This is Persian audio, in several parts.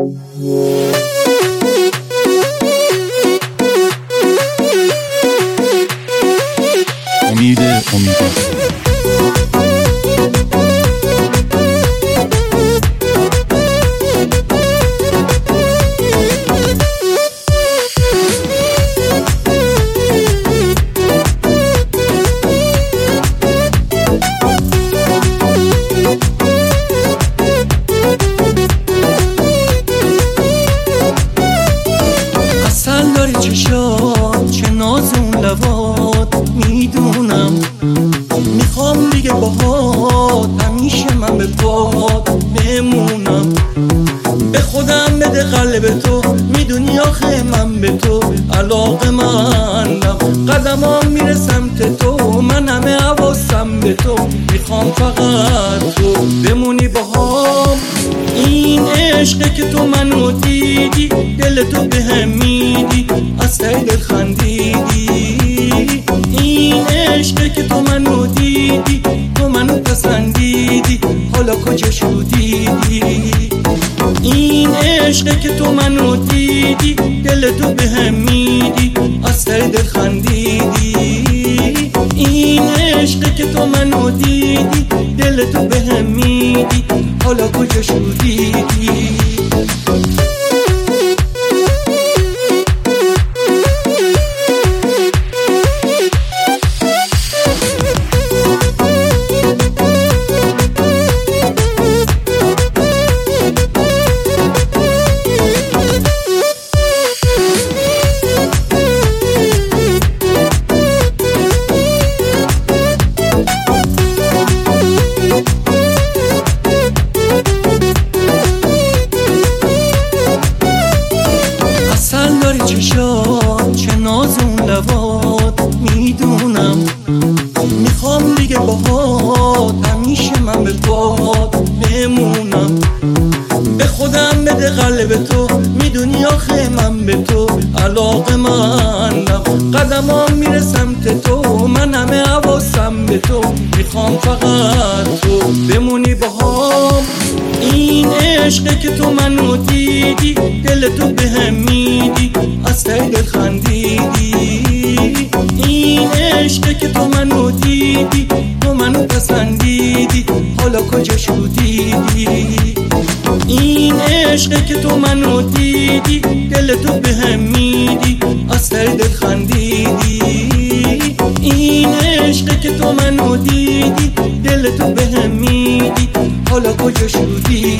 اصل داری چشات چه ناز اون لبات میدونم، میخوام دیگه باهات همیشه من به پات بمونم. به خودم بده قلب تو، میدونی آخه من به تو علاقه‌مندم. قدمام میره سمت تو، من همه حواسم به تو. میخوام فقط تو بمونی باهام. این عشقه که تو منو دیدی، دل تو بهم میدی، از ته دل خندیدی. این عشقه که تو منو دیدی، تو منو پسندیدی، حالا کجا شدیدی؟ این عشقه که تو منو دیدی، دل تو بهم میدی، از ته دل خندیدی. این عشقه که تو منو دیدی، دل تو بهم میدی، حالا کجا شدیدی؟ چشات چه ناز اون لبات میدونم، میخوام دیگه باهات همیشه من به پات بمونم. به خودم بده قلب تو، میدونی آخه من به تو علاقه‌مندم. قدمام میره سمت تو، من همه حواسم به تو. میخوام فقط تو بمونی باهام. این عشقه که تو منو دیدی، دل تو بهم میدی، از ته دل خندیدی. این عشقه که تو منو دیدی، تو منو پسندیدی، حالا کجا شدیدی؟ این عشقه که تو منو دیدی، دل تو بهم میدی، از ته دل خندیدی. این عشقه که تو منو دیدی، دل تو بهم میدی، حالا کجا شدیدی؟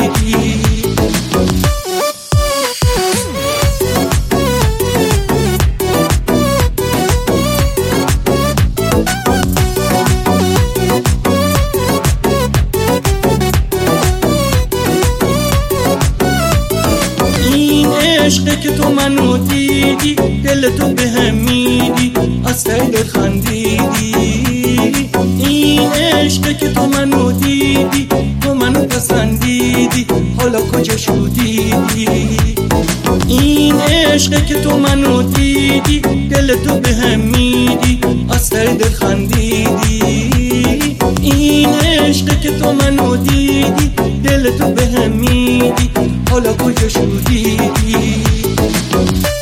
عشقه که تو منو دیدی، دل تو بهم میدی، از ته دل خندیدی. این عشقه که تو منو دیدی، تو منو پسندیدی، حالا کجا شدیدی؟ این عشقه که تو منو دیدی، دل تو بهم میدی، از ته دل خندیدی. این عشقه که تو منو دیدی، دل تو بهم میدی، حالا کجا شدیدی؟